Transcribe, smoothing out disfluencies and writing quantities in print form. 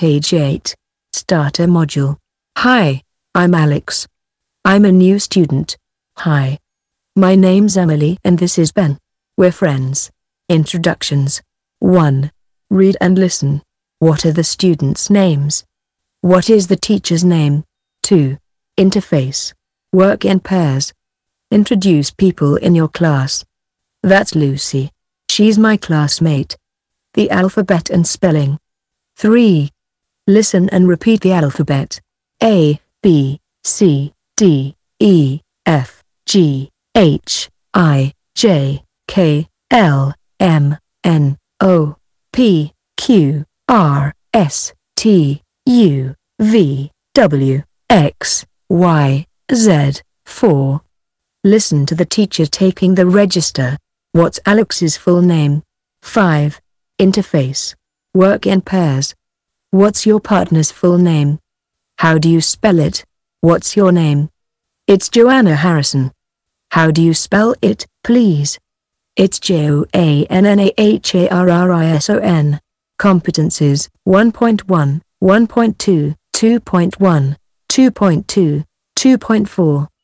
Page 8. Starter Module. Hi, I'm Alex. I'm a new student. Hi. My name's Emily and this is Ben. We're friends. Introductions. 1. Read and listen. What are the students' names? What is the teacher's name? 2. Interface. Work in pairs. Introduce people in your class. That's Lucy. She's my classmate. The alphabet and spelling. 3. Listen and repeat the alphabet. A, B, C, D, E, F, G, H, I, J, K, L, M, N, O, P, Q, R, S, T, U, V, W, X, Y, Z. 4. Listen to the teacher taking the register. What's Alex's full name? 5. Interface. Work in pairs. What's your partner's full name? How do you spell it? What's your name? It's Joanna Harrison. How do you spell it, please? It's JOANNAHARRISON. Competencies 1.1, 1.2, 2.1, 2.2, 2.4.